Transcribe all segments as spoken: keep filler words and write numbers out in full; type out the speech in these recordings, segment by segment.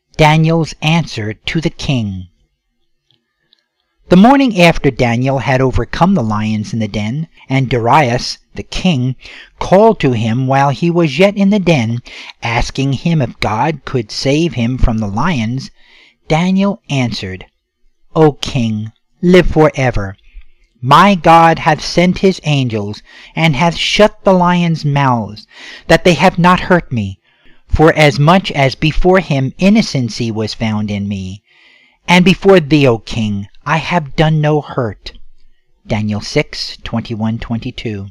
Daniel's answer to the king. The morning after Daniel had overcome the lions in the den, and Darius, the king, called to him while he was yet in the den, asking him if God could save him from the lions, Daniel answered, O king, live forever. My God hath sent his angels, and hath shut the lions' mouths, that they have not hurt me, for as much as before him innocency was found in me. And before thee, O king, I have done no hurt. Daniel six, twenty-one to twenty-two.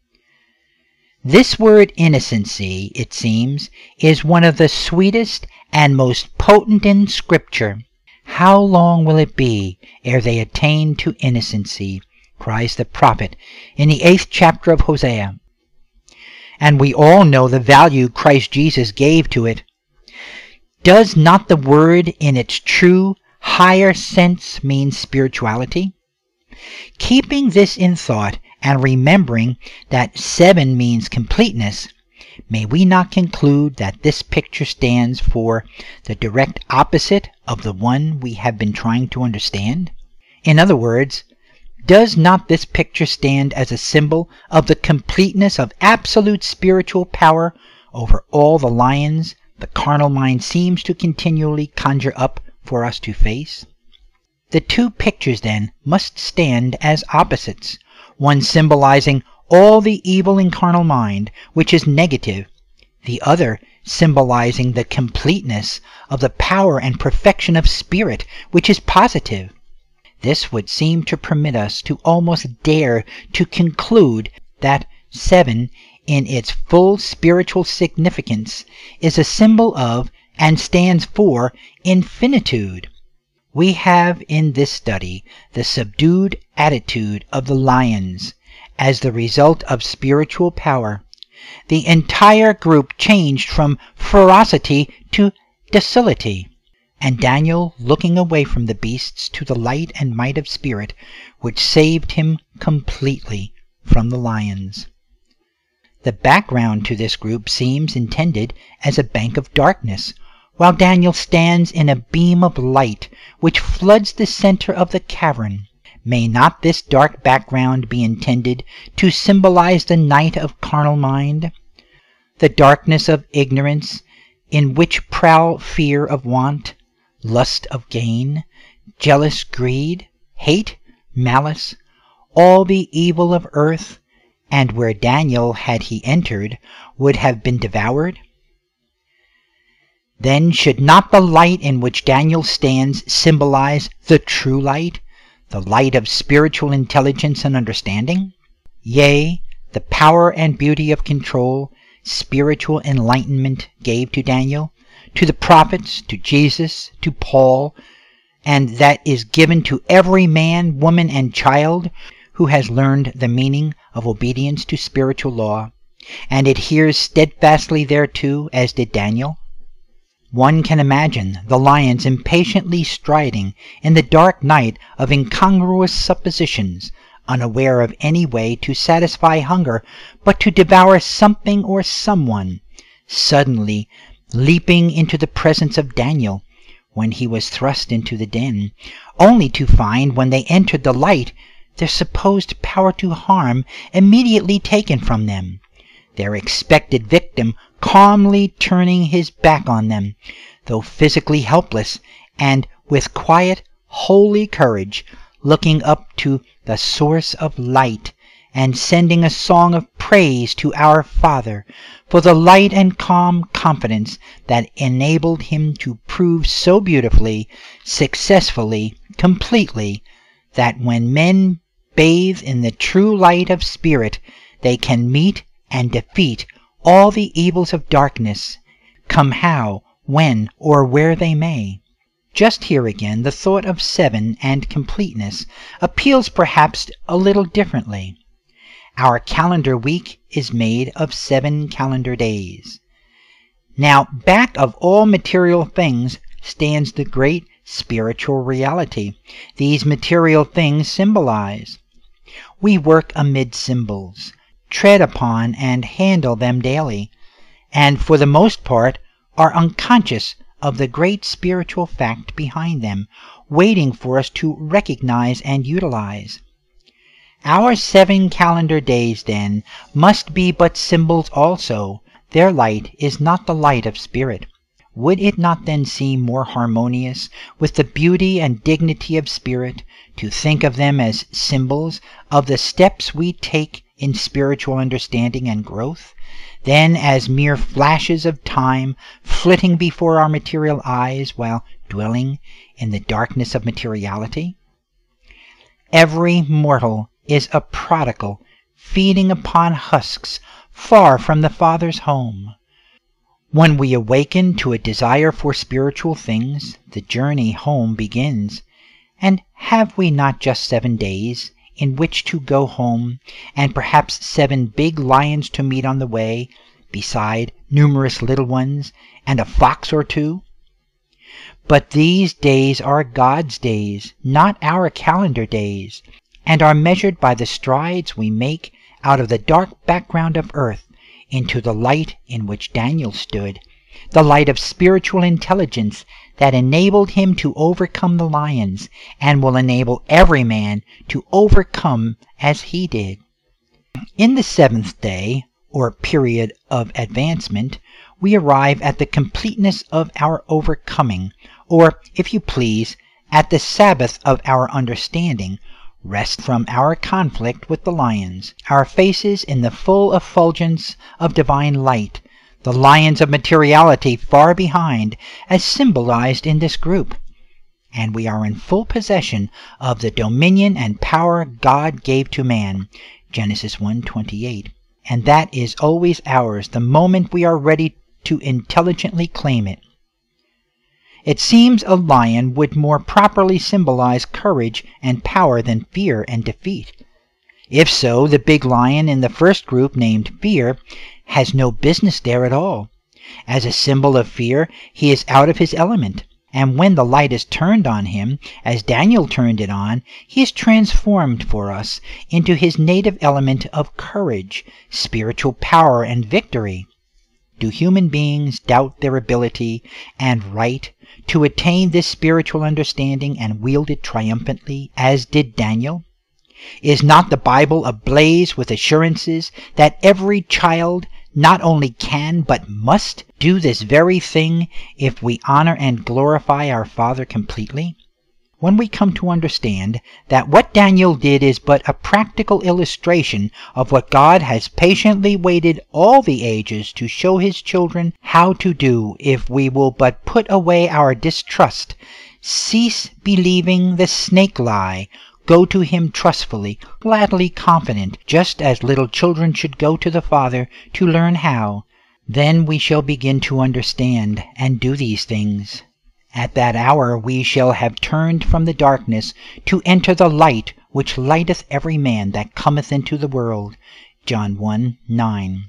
This word innocency, it seems, is one of the sweetest and most potent in Scripture. How long will it be ere they attain to innocency? Cries the prophet in the eighth chapter of Hosea. And we all know the value Christ Jesus gave to it. Does not the word in its true, higher sense mean spirituality? Keeping this in thought and remembering that seven means completeness, may we not conclude that this picture stands for the direct opposite of the one we have been trying to understand? In other words, does not this picture stand as a symbol of the completeness of absolute spiritual power over all the lions the carnal mind seems to continually conjure up for us to face? The two pictures, then, must stand as opposites, one symbolizing all the evil in carnal mind, which is negative, the other symbolizing the completeness of the power and perfection of spirit, which is positive. This would seem to permit us to almost dare to conclude that seven, in its full spiritual significance, is a symbol of and stands for infinitude. We have in this study the subdued attitude of the lions as the result of spiritual power. The entire group changed from ferocity to docility, and Daniel looking away from the beasts to the light and might of spirit, which saved him completely from the lions. The background to this group seems intended as a bank of darkness, while Daniel stands in a beam of light which floods the center of the cavern. May not this dark background be intended to symbolize the night of carnal mind, the darkness of ignorance, in which prowl fear of want, lust of gain, jealous greed, hate, malice, all the evil of earth, and where Daniel, had he entered, would have been devoured? Then should not the light in which Daniel stands symbolize the true light, the light of spiritual intelligence and understanding? Yea, the power and beauty of control spiritual enlightenment gave to Daniel, to the prophets, to Jesus, to Paul, and that is given to every man, woman, and child who has learned the meaning of obedience to spiritual law, and adheres steadfastly thereto, as did Daniel. One can imagine the lions impatiently striding in the dark night of incongruous suppositions, unaware of any way to satisfy hunger but to devour something or someone, suddenly leaping into the presence of Daniel when he was thrust into the den, only to find when they entered the light their supposed power to harm immediately taken from them, their expected victim calmly turning his back on them, though physically helpless, and with quiet, holy courage looking up to the source of light and sending a song of praise to our Father for the light and calm confidence that enabled him to prove so beautifully, successfully, completely, that when men bathe in the true light of spirit, they can meet and defeat all the evils of darkness, come how, when, or where they may. Just here again the thought of seven and completeness appeals perhaps a little differently. Our calendar week is made of seven calendar days. Now, back of all material things stands the great spiritual reality these material things symbolize. We work amid symbols, tread upon and handle them daily, and for the most part are unconscious of the great spiritual fact behind them, waiting for us to recognize and utilize. Our seven calendar days, then, must be but symbols also. Their light is not the light of spirit. Would it not then seem more harmonious with the beauty and dignity of spirit to think of them as symbols of the steps we take in spiritual understanding and growth, than as mere flashes of time flitting before our material eyes while dwelling in the darkness of materiality? Every mortal is a prodigal, feeding upon husks far from the Father's home. When we awaken to a desire for spiritual things, the journey home begins. And have we not just seven days in which to go home, and perhaps seven big lions to meet on the way, beside numerous little ones, and a fox or two? But these days are God's days, not our calendar days, and are measured by the strides we make out of the dark background of earth into the light in which Daniel stood, the light of spiritual intelligence that enabled him to overcome the lions, and will enable every man to overcome as he did. In the seventh day, or period of advancement, we arrive at the completeness of our overcoming, or, if you please, at the Sabbath of our understanding, rest from our conflict with the lions, our faces in the full effulgence of divine light, the lions of materiality far behind, as symbolized in this group. And we are in full possession of the dominion and power God gave to man, Genesis one twenty-eight, and that is always ours the moment we are ready to intelligently claim it. It seems a lion would more properly symbolize courage and power than fear and defeat. If so, the big lion in the first group, named Fear, has no business there at all. As a symbol of fear, he is out of his element, and when the light is turned on him, as Daniel turned it on, he is transformed for us into his native element of courage, spiritual power, and victory. Do human beings doubt their ability and right to attain this spiritual understanding and wield it triumphantly, as did Daniel? Is not the Bible ablaze with assurances that every child not only can but must do this very thing if we honor and glorify our Father completely? When we come to understand that what Daniel did is but a practical illustration of what God has patiently waited all the ages to show his children how to do if we will but put away our distrust, cease believing the snake lie, go to him trustfully, gladly confident, just as little children should go to the Father to learn how, then we shall begin to understand and do these things. At that hour we shall have turned from the darkness to enter the light which lighteth every man that cometh into the world. John one nine.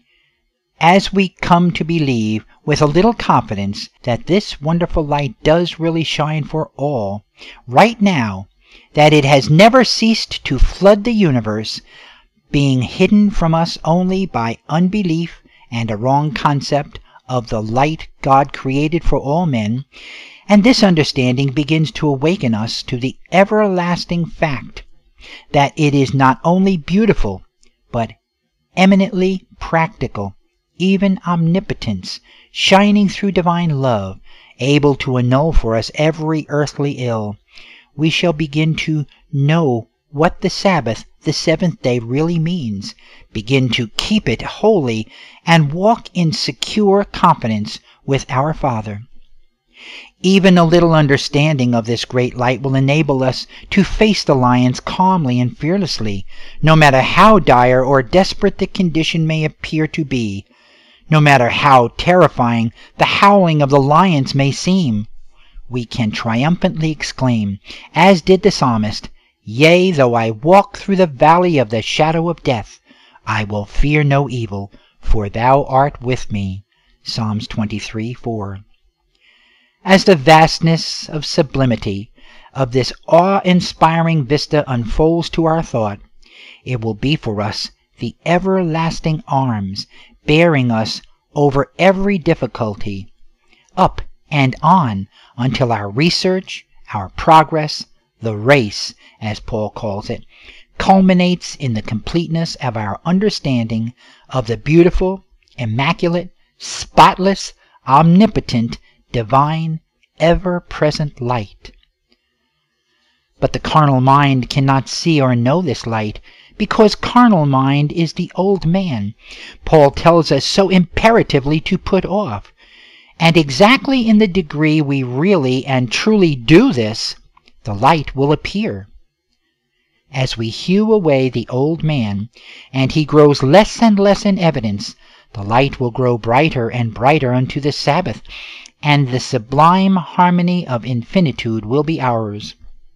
As we come to believe with a little confidence that this wonderful light does really shine for all, right now, that it has never ceased to flood the universe, being hidden from us only by unbelief and a wrong concept of the light God created for all men, and this understanding begins to awaken us to the everlasting fact that it is not only beautiful, but eminently practical, even omnipotence, shining through divine love, able to annul for us every earthly ill. We shall begin to know what the Sabbath, the seventh day, really means, begin to keep it holy, and walk in secure confidence with our Father. Even a little understanding of this great light will enable us to face the lions calmly and fearlessly, no matter how dire or desperate the condition may appear to be, no matter how terrifying the howling of the lions may seem. We can triumphantly exclaim, as did the psalmist, "Yea, though I walk through the valley of the shadow of death, I will fear no evil, for thou art with me." Psalms twenty-three four. As the vastness of sublimity of this awe-inspiring vista unfolds to our thought, it will be for us the everlasting arms bearing us over every difficulty, up and on until our research, our progress, the race, as Paul calls it, culminates in the completeness of our understanding of the beautiful, immaculate, spotless, omnipotent, divine, ever-present light. But the carnal mind cannot see or know this light, because carnal mind is the old man Paul tells us so imperatively to put off. And exactly in the degree we really and truly do this, the light will appear. As we hew away the old man, and he grows less and less in evidence, the light will grow brighter and brighter unto the Sabbath, and the sublime harmony of infinitude will be ours.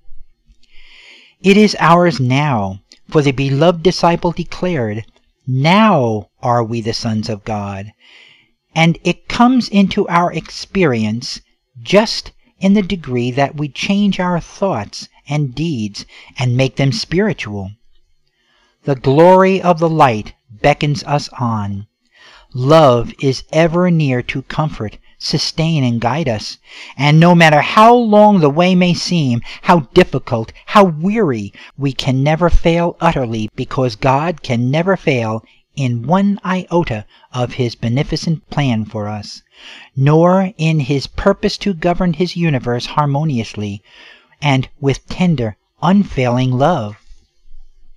It is ours now, for the beloved disciple declared, "Now are we the sons of God," and it comes into our experience just in the degree that we change our thoughts and deeds and make them spiritual. The glory of the light beckons us on. Love is ever near to comfort, sustain, and guide us, and no matter how long the way may seem, how difficult, how weary, we can never fail utterly, because God can never fail in one iota of his beneficent plan for us, nor in his purpose to govern his universe harmoniously and with tender, unfailing love.